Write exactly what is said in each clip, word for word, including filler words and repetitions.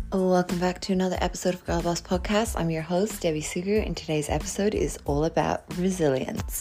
Welcome back to another episode of Girl Boss Podcast. I'm your host, Debbie Sugu, and today's episode is all about resilience.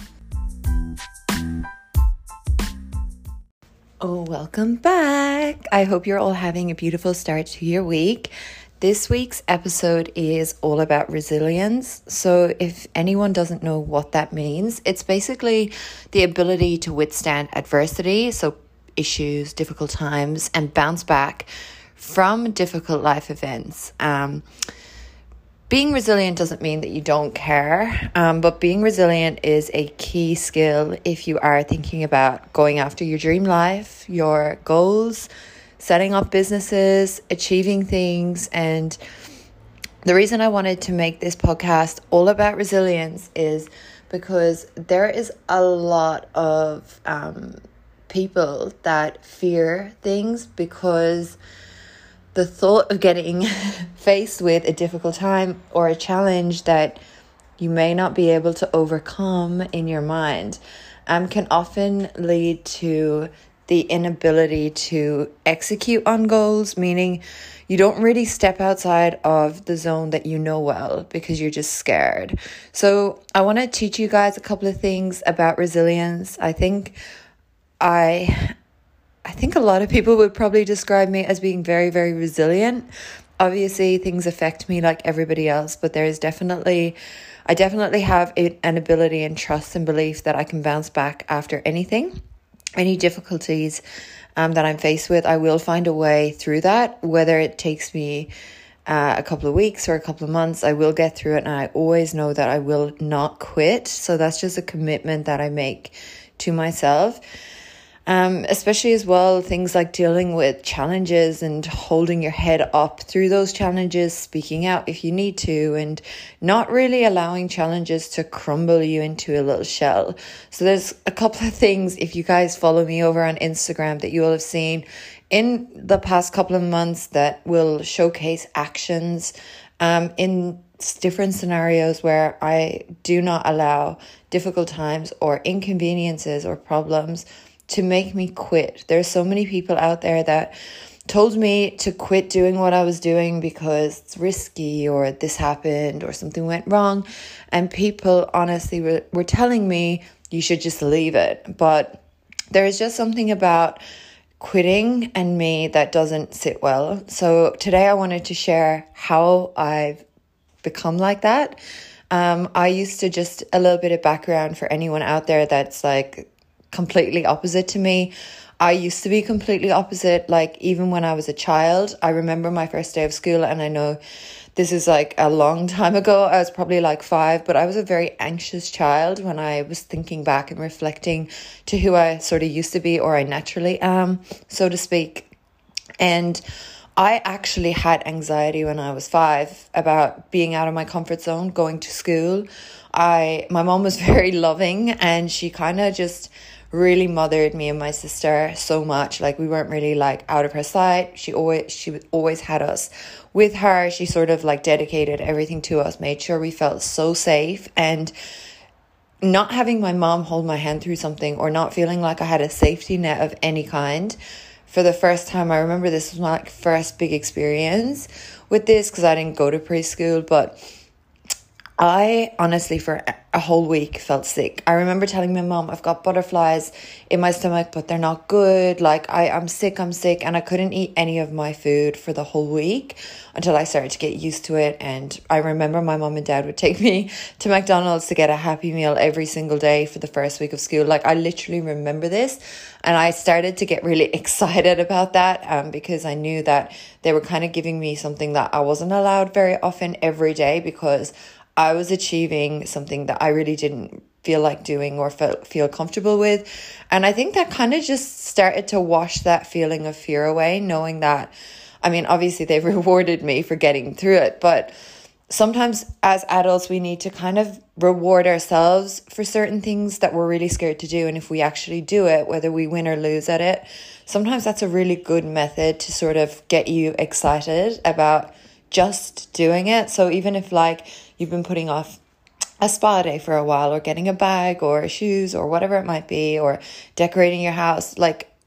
Oh, welcome back. I hope you're all having a beautiful start to your week. This week's episode is all about resilience. So if anyone doesn't know what that means, it's basically the ability to withstand adversity, so issues, difficult times, and bounce back from difficult life events. Um, being resilient doesn't mean that you don't care, um, but being resilient is a key skill if you are thinking about going after your dream life, your goals, setting up businesses, achieving things. And the reason I wanted to make this podcast all about resilience is because there is a lot of um, people that fear things because the thought of getting faced with a difficult time or a challenge that you may not be able to overcome in your mind um, can often lead to the inability to execute on goals, meaning you don't really step outside of the zone that you know well because you're just scared. So I want to teach you guys a couple of things about resilience. I think I... I think a lot of people would probably describe me as being very, very resilient. Obviously, things affect me like everybody else, but there is definitely, I definitely have an ability and trust and belief that I can bounce back after anything, any difficulties um, that I'm faced with. I will find a way through that, whether it takes me uh, a couple of weeks or a couple of months. I will get through it, and I always know that I will not quit. So that's just a commitment that I make to myself. Um, especially as well, things like dealing with challenges and holding your head up through those challenges, speaking out if you need to, and not really allowing challenges to crumble you into a little shell. So there's a couple of things, if you guys follow me over on Instagram, that you will have seen in the past couple of months that will showcase actions um, in different scenarios where I do not allow difficult times or inconveniences or problems to make me quit. There's so many people out there that told me to quit doing what I was doing because it's risky or this happened or something went wrong. And people honestly were, were telling me you should just leave it. But there is just something about quitting and me that doesn't sit well. So today I wanted to share how I've become like that. Um, I used to just a little bit of background for anyone out there that's like completely opposite to me. I used to be completely opposite, like even when I was a child. I remember my first day of school, and I know this is like a long time ago. I was probably like five, but I was a very anxious child when I was thinking back and reflecting to who I sort of used to be, or I naturally am, so to speak. And I actually had anxiety when I was five about being out of my comfort zone, going to school. I my mom was very loving, and she kind of just really mothered me and my sister so much. Like, we weren't really like out of her sight. She always she always had us with her. She sort of like dedicated everything to us, made sure we felt so safe. And not having my mom hold my hand through something, or not feeling like I had a safety net of any kind, for the first time, I remember this was my like first big experience with this, because I didn't go to preschool, but I honestly for a whole week felt sick. I remember telling my mom, I've got butterflies in my stomach, but they're not good. Like, I, I'm sick, I'm sick. And I couldn't eat any of my food for the whole week until I started to get used to it. And I remember my mom and dad would take me to McDonald's to get a Happy Meal every single day for the first week of school. Like, I literally remember this. And I started to get really excited about that um, because I knew that they were kind of giving me something that I wasn't allowed very often every day, because I was achieving something that I really didn't feel like doing or felt feel comfortable with. And I think that kind of just started to wash that feeling of fear away, knowing that, I mean, obviously they've rewarded me for getting through it, but sometimes as adults, we need to kind of reward ourselves for certain things that we're really scared to do. And if we actually do it, whether we win or lose at it, sometimes that's a really good method to sort of get you excited about just doing it. So even if like you've been putting off a spa day for a while, or getting a bag or shoes or whatever it might be, or decorating your house, like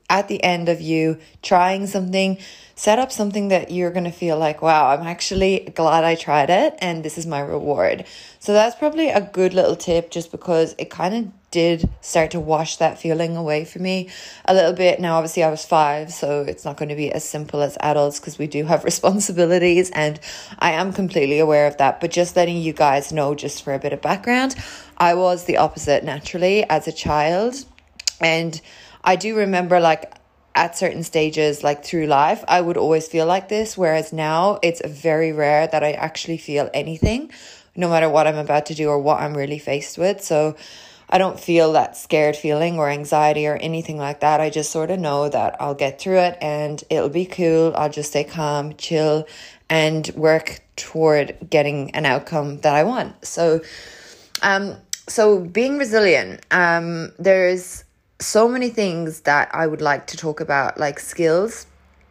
at the end of you trying something, set up something that you're going to feel like, wow, I'm actually glad I tried it and this is my reward. So that's probably a good little tip, just because it kind of did start to wash that feeling away for me a little bit. Now, obviously I was five, so it's not going to be as simple as adults because we do have responsibilities, and I am completely aware of that. But just letting you guys know, just for a bit of background, I was the opposite naturally as a child. And I do remember, like, at certain stages, like through life, I would always feel like this. Whereas now it's very rare that I actually feel anything, no matter what I'm about to do or what I'm really faced with. So I don't feel that scared feeling or anxiety or anything like that. I just sort of know that I'll get through it and it'll be cool. I'll just stay calm, chill, and work toward getting an outcome that I want. So, um, so being resilient, um, there's so many things that I would like to talk about, like skills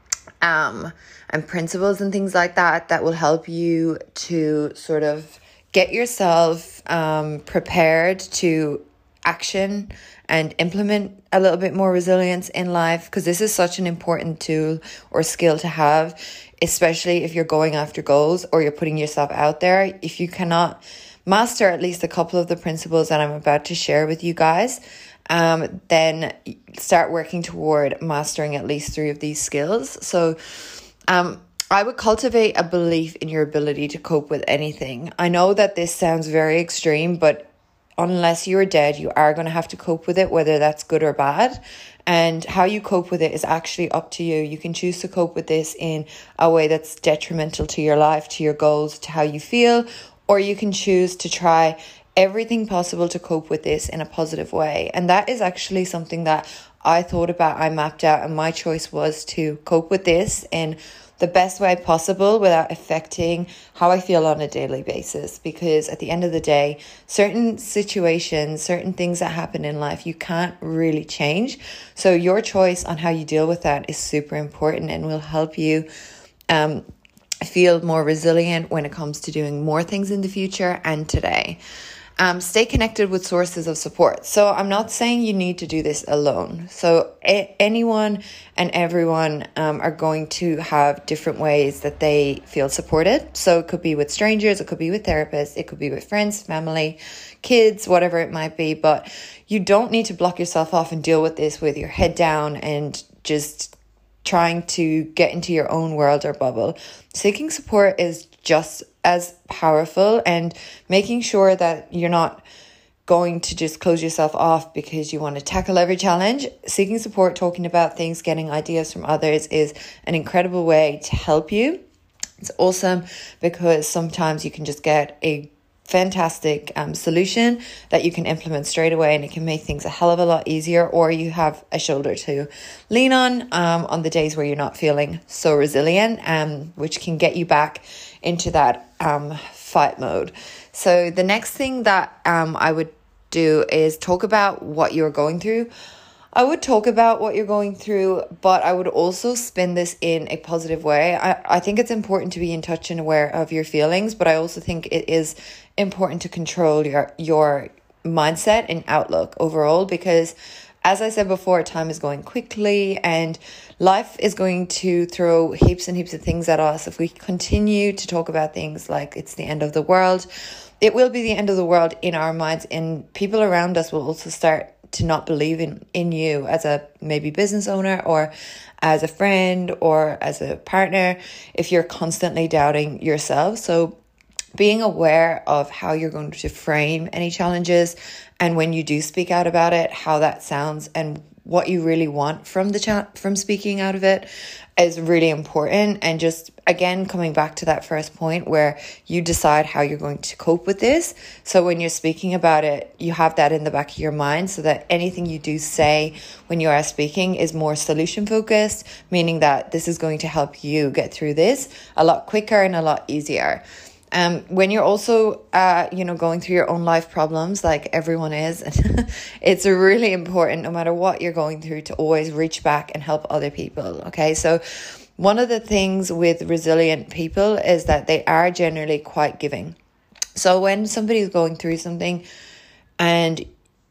um, and principles and things like that, that will help you to sort of get yourself um, prepared to action and implement a little bit more resilience in life, because this is such an important tool or skill to have, especially if you're going after goals or you're putting yourself out there. If you cannot master at least a couple of the principles that I'm about to share with you guys, um, then start working toward mastering at least three of these skills. So um, I would cultivate a belief in your ability to cope with anything. I know that this sounds very extreme, but unless you're dead, you are going to have to cope with it, whether that's good or bad. And how you cope with it is actually up to you. You can choose to cope with this in a way that's detrimental to your life, to your goals, to how you feel, or you can choose to try everything possible to cope with this in a positive way. And that is actually something that I thought about, I mapped out, and my choice was to cope with this in the best way possible without affecting how I feel on a daily basis. Because at the end of the day, certain situations, certain things that happen in life, you can't really change. So your choice on how you deal with that is super important and will help you um, feel more resilient when it comes to doing more things in the future and today. Um, stay connected with sources of support. So I'm not saying you need to do this alone. So a- anyone and everyone um, are going to have different ways that they feel supported. So it could be with strangers, it could be with therapists, it could be with friends, family, kids, whatever it might be. But you don't need to block yourself off and deal with this with your head down and just trying to get into your own world or bubble. Seeking support is just as powerful, and making sure that you're not going to just close yourself off because you want to tackle every challenge. Seeking support, talking about things, getting ideas from others is an incredible way to help you. It's awesome because sometimes you can just get a fantastic um, solution that you can implement straight away, and it can make things a hell of a lot easier, or you have a shoulder to lean on um, on the days where you're not feeling so resilient, um, which can get you back into that um, fight mode. So the next thing that um, I would do is talk about what you're going through. I would talk about what you're going through, but I would also spin this in a positive way. I, I think it's important to be in touch and aware of your feelings, but I also think it is important to control your, your mindset and outlook overall, because as I said before, time is going quickly and life is going to throw heaps and heaps of things at us. If we continue to talk about things like it's the end of the world, it will be the end of the world in our minds, and people around us will also start to not believe in, in you as a maybe business owner or as a friend or as a partner if you're constantly doubting yourself. So being aware of how you're going to frame any challenges, and when you do speak out about it, how that sounds and what you really want from the cha- from speaking out of it is really important. And just again, coming back to that first point where you decide how you're going to cope with this. So when you're speaking about it, you have that in the back of your mind so that anything you do say when you are speaking is more solution focused, meaning that this is going to help you get through this a lot quicker and a lot easier. Um, when you're also, uh, you know, going through your own life problems, like everyone is, it's really important, no matter what you're going through, to always reach back and help other people. Okay, so one of the things with resilient people is that they are generally quite giving. So when somebody's going through something and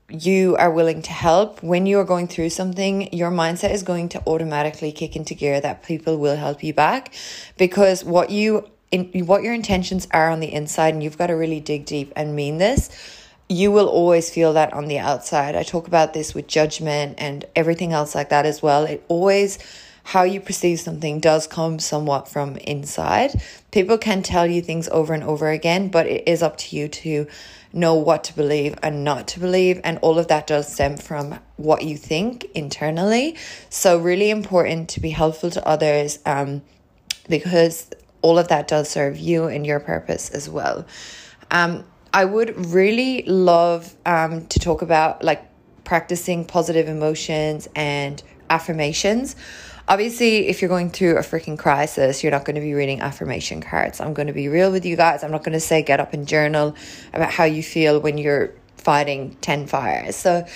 you are willing to help, when you are going through something, your mindset is going to automatically kick into gear that people will help you back, because what you in what your intentions are on the inside, and you've got to really dig deep and mean this, you will always feel that on the outside. I talk about this with judgment and everything else like that as well. It always, how you perceive something does come somewhat from inside. People can tell you things over and over again, but it is up to you to know what to believe and not to believe. And all of that does stem from what you think internally. So really important to be helpful to others, um, because all of that does serve you and your purpose as well. Um, I would really love um, to talk about like practicing positive emotions and affirmations. Obviously, if you're going through a freaking crisis, you're not going to be reading affirmation cards. I'm going to be real with you guys. I'm not going to say get up and journal about how you feel when you're fighting ten fires. So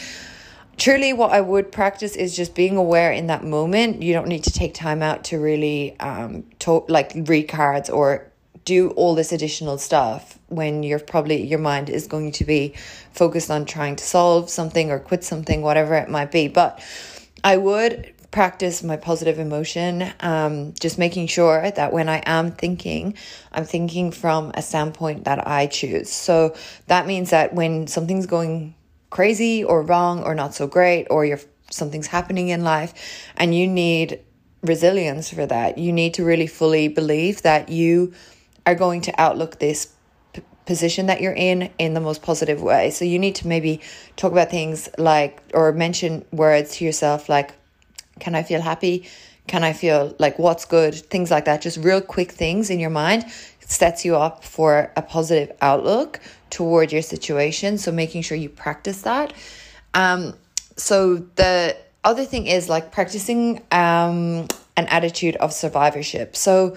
truly what I would practice is just being aware in that moment. You don't need to take time out to really um to- like read cards or do all this additional stuff when you're probably, your mind is going to be focused on trying to solve something or quit something, whatever it might be. But I would practice my positive emotion, um, just making sure that when I am thinking, I'm thinking from a standpoint that I choose. So that means that when something's going crazy or wrong or not so great, or you're, something's happening in life and you need resilience for that, you need to really fully believe that you are going to outlook this p- position that you're in in the most positive way. So you need to maybe talk about things like, or mention words to yourself like, can I feel happy? Can I feel like what's good? Things like that. Just real quick things in your mind sets you up for a positive outlook toward your situation. So making sure you practice that. Um, so the other thing is like practicing um, an attitude of survivorship. So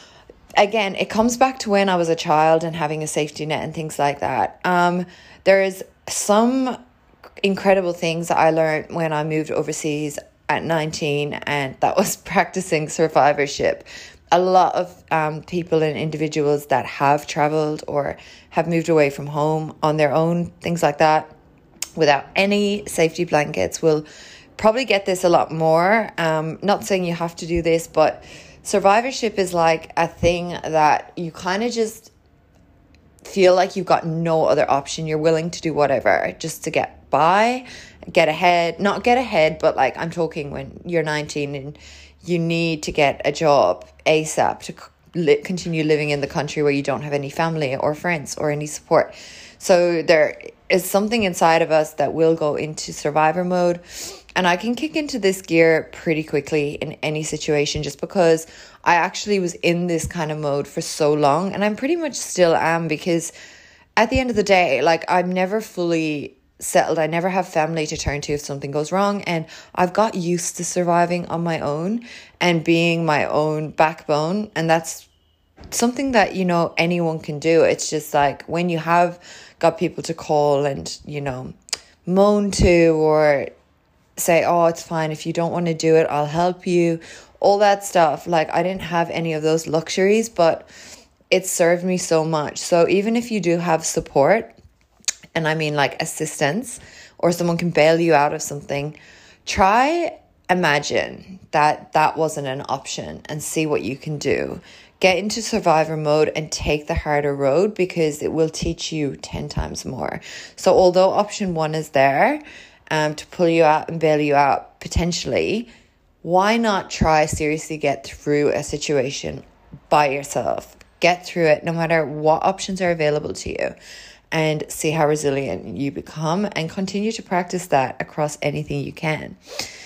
again, it comes back to when I was a child and having a safety net and things like that. Um, there is some incredible things that I learned when I moved overseas at nineteen, and that was practicing survivorship. A lot of um, people and individuals that have traveled or have moved away from home on their own, things like that, without any safety blankets, will probably get this a lot more. Um, not saying you have to do this, but survivorship is like a thing that you kind of just feel like you've got no other option. You're willing to do whatever just to get by, get ahead, not get ahead, but like I'm talking when you're nineteen and you need to get a job ASAP to li- continue living in the country where you don't have any family or friends or any support. So there is something inside of us that will go into survivor mode. And I can kick into this gear pretty quickly in any situation just because I actually was in this kind of mode for so long, and I'm pretty much still am, because at the end of the day, like I'm never fully settled. I never have family to turn to if something goes wrong, and I've got used to surviving on my own and being my own backbone, and that's something that, you know, anyone can do. It's just like when you have got people to call and, you know, moan to, or say, oh, it's fine, if you don't want to do it, I'll help you, all that stuff. Like I didn't have any of those luxuries, but it served me so much. So even if you do have support, and I mean like assistance, or someone can bail you out of something, try imagine that that wasn't an option and see what you can do. Get into survivor mode and take the harder road, because it will teach you ten times more. So although option one is there, um, to pull you out and bail you out potentially, why not try seriously get through a situation by yourself? Get through it no matter what options are available to you, and see how resilient you become, and continue to practice that across anything you can.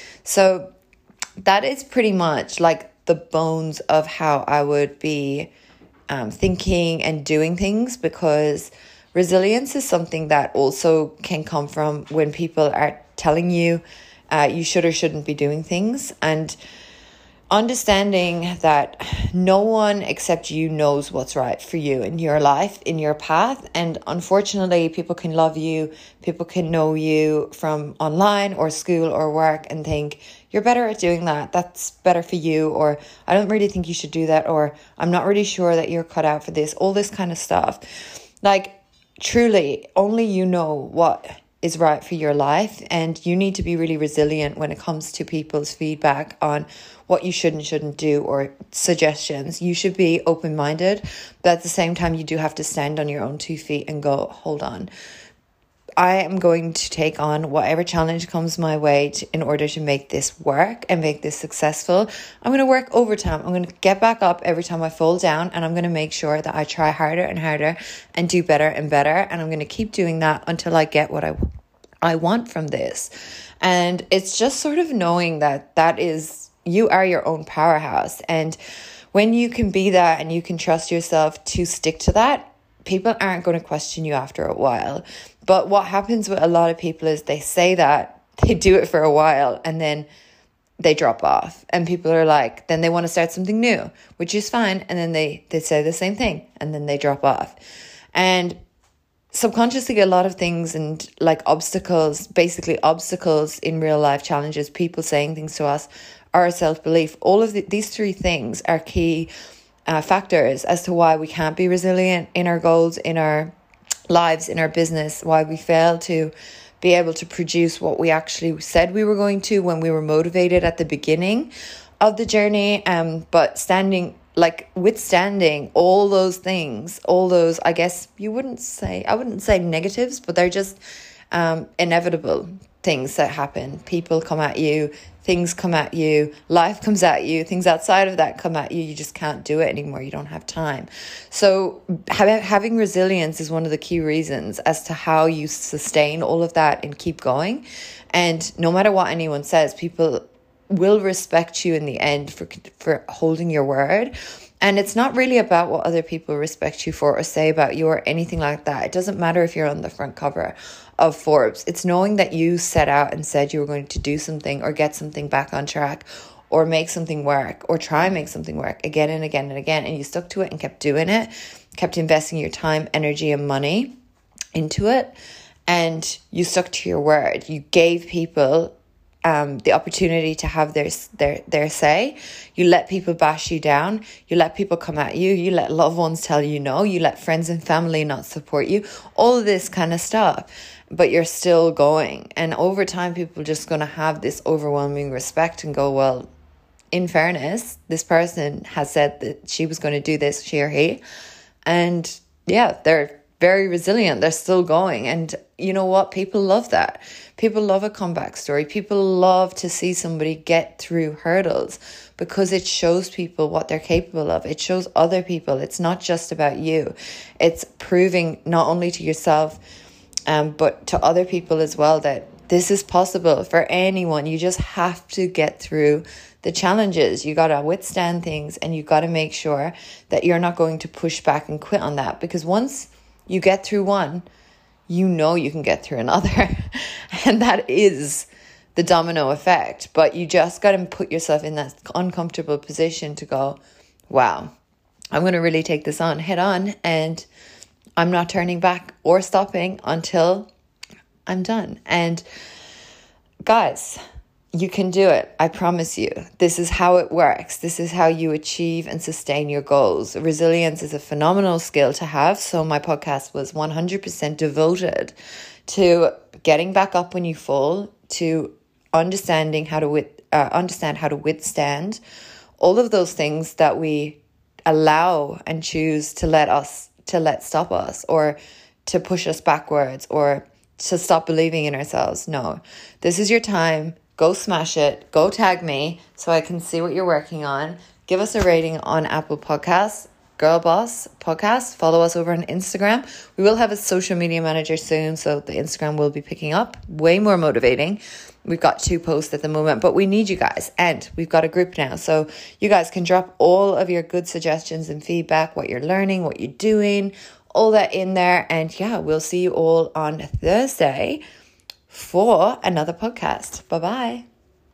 So that is pretty much like the bones of how I would be um, thinking and doing things, because resilience is something that also can come from when people are telling you uh, you should or shouldn't be doing things, and understanding that no one except you knows what's right for you in your life, in your path. And unfortunately, people can love you, people can know you from online or school or work and think you're better at doing that, that's better for you, or I don't really think you should do that, or I'm not really sure that you're cut out for this, all this kind of stuff. Like truly, only you know what is right for your life, and you need to be really resilient when it comes to people's feedback on what you should and shouldn't do or suggestions. You should be open-minded, but at the same time you do have to stand on your own two feet and go, hold on, I am going to take on whatever challenge comes my way to, in order to make this work and make this successful. I'm going to work overtime. I'm going to get back up every time I fall down, and I'm going to make sure that I try harder and harder and do better and better. And I'm going to keep doing that until I get what I, I want from this. And it's just sort of knowing that that is, you are your own powerhouse. And when you can be that and you can trust yourself to stick to that, people aren't going to question you after a while. But what happens with a lot of people is they say that, they do it for a while, and then they drop off. And people are like, then they want to start something new, which is fine. And then they, they say the same thing, and then they drop off. And subconsciously, a lot of things and like obstacles, basically obstacles in real life challenges, people saying things to us, our self-belief, all of the, these three things are key uh, factors as to why we can't be resilient in our goals, in our lives, in our business, why we fail to be able to produce what we actually said we were going to when we were motivated at the beginning of the journey. Um, but standing, like withstanding all those things, all those, I guess you wouldn't say, I wouldn't say negatives, but they're just um, inevitable things that happen. People come at you, things come at you, life comes at you, things outside of that come at you. You just can't do it anymore. You don't have time. So ha- having resilience is one of the key reasons as to how you sustain all of that and keep going. And no matter what anyone says, people will respect you in the end for for holding your word. And it's not really about what other people respect you for or say about you or anything like that. It doesn't matter if you're on the front cover of Forbes. It's knowing that you set out and said you were going to do something or get something back on track or make something work or try and make something work again and again and again. And you stuck to it and kept doing it, kept investing your time, energy, and money into it. And you stuck to your word. You gave people Um, the opportunity to have their, their their say. You let people bash you down. You let people come at you. You let loved ones tell you no. You let friends and family not support you. All of this kind of stuff. But you're still going. And over time, people are just going to have this overwhelming respect and go, well, in fairness, this person has said that she was going to do this, she or he. And yeah, they're very resilient. They're still going. And you know what? People love that. People love a comeback story. People love to see somebody get through hurdles because it shows people what they're capable of. It shows other people. It's not just about you. It's proving not only to yourself, um, but to other people as well that this is possible for anyone. You just have to get through the challenges. You got to withstand things, and you got to make sure that you're not going to push back and quit on that, because once you get through one, you know you can get through another. And that is the domino effect. But you just got to put yourself in that uncomfortable position to go, wow, I'm going to really take this on head on, and I'm not turning back or stopping until I'm done. And guys, you can do it. I promise you. This is how it works. This is how you achieve and sustain your goals. Resilience is a phenomenal skill to have. So my podcast was one hundred percent devoted to getting back up when you fall, to understanding how to with, uh, understand how to withstand all of those things that we allow and choose to let us to let stop us or to push us backwards or to stop believing in ourselves. No, this is your time. Go smash it. Go tag me so I can see what you're working on. Give us a rating on Apple Podcasts, Girl Boss Podcast. Follow us over on Instagram. We will have a social media manager soon, so the Instagram will be picking up. Way more motivating. We've got two posts at the moment, but we need you guys. And we've got a group now, so you guys can drop all of your good suggestions and feedback, what you're learning, what you're doing, all that in there. And yeah, we'll see you all on Thursday for another podcast. Bye-bye.